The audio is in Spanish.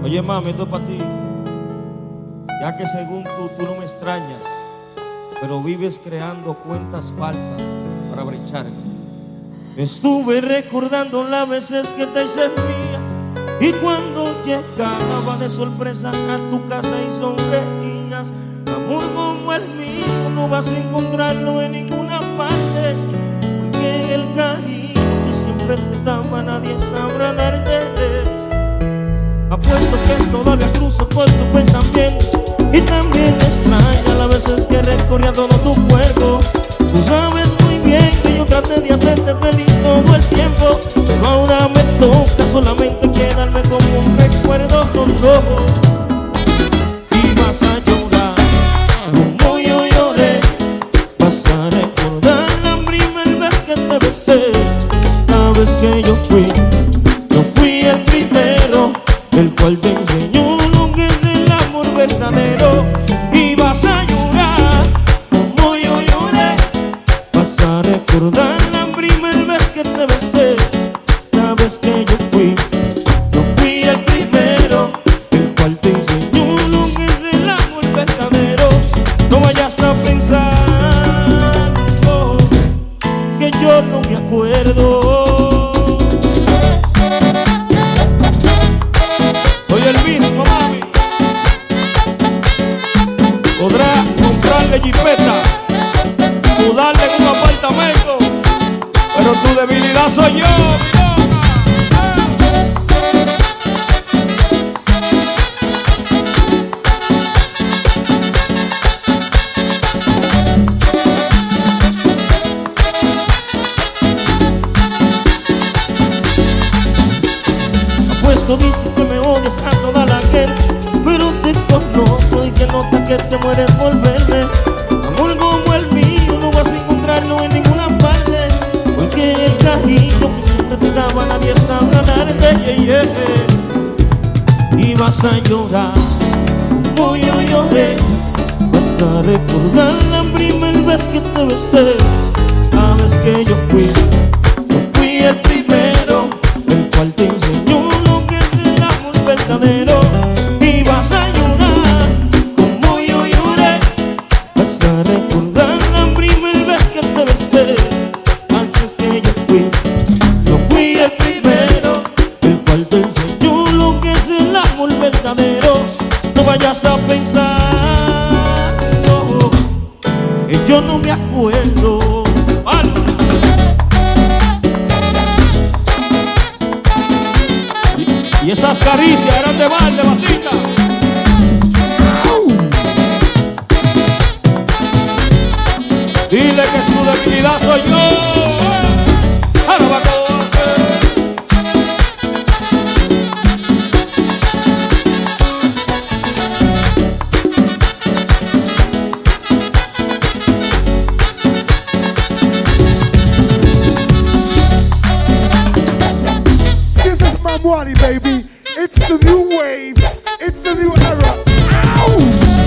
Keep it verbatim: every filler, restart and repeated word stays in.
Oye, mami, esto es para ti. Ya que según tú, tú no me extrañas, pero vives creando cuentas falsas para brecharme. Estuve recordando las veces que te hice mía, y cuando llegaba de sorpresa a tu casa y sonreías. Amor como el mío no vas a encontrarlo en ninguna parte, porque el cariño que siempre te daba nadie sabrá darte. Apuesto que todavía cruzo por tu pensamiento, y también me extraña las veces que recorría todo tu cuerpo. Tú sabes muy bien que yo traté de hacerte feliz todo el tiempo, pero ahora me toca solamente quedarme como un recuerdo rojo. Y vas a llorar como yo lloré, vas a recordar la primera vez que te besé. Sabes que yo fui, yo fui el primero, el cual te enseñó lo que es el amor verdadero. Y vas a llorar como yo lloré, vas a recordar la primera vez que te besé. Sabes que yo fui, yo fui el primero, el cual te enseñó lo que es el amor verdadero. No vayas a pensar oh, que yo no me acuerdo. Soy el mismo, mami. Podrás comprarle jipeta, mudarle en un apartamento, pero tu debilidad soy yo. Apuesto dices que me odias a toda la gente, pero te conozco y que nota que te mueres por verme. Amor como el mío no vas a encontrarlo en ninguna parte, porque el cariño que siempre te daba nadie sabrá darte. Yeah, yeah. Y vas a llorar como yo lloré, vas a recordar la primera vez que te besé. Sabes que yo fui, yo fui el primero, el cual te enseñó lo que es el amor verdadero. Y vas a llorar como yo lloré, vas a recordar la primera vez que te besé. Sabes que yo fui, yo fui el primero, el cual te enseñó lo que es el amor verdadero. No vayas a pensar no, que yo no me acuerdo. Y esas caricias eran de balde, batita. Dile que su debilidad soy yo. Ahora va a This is my money, baby. It's the new wave. It's the new era. Ow!